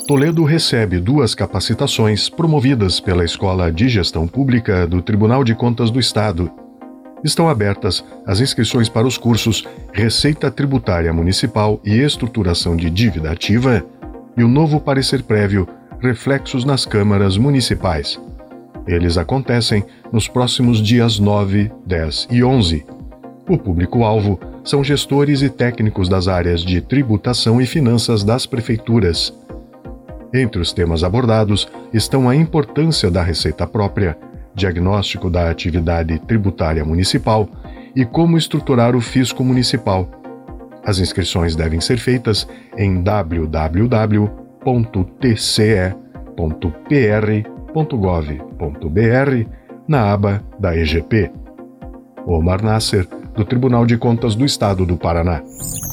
Toledo recebe 2 capacitações promovidas pela Escola de Gestão Pública do Tribunal de Contas do Estado. Estão abertas as inscrições para os cursos Receita Tributária Municipal e Estruturação de Dívida Ativa e o novo parecer prévio Reflexos nas Câmaras Municipais. Eles acontecem nos próximos dias 9, 10 e 11. O público-alvo são gestores e técnicos das áreas de tributação e finanças das prefeituras. Entre os temas abordados estão a importância da receita própria, diagnóstico da atividade tributária municipal e como estruturar o fisco municipal. As inscrições devem ser feitas em www.tce.pr.gov.br na aba da EGP. Omar Nasser, do Tribunal de Contas do Estado do Paraná.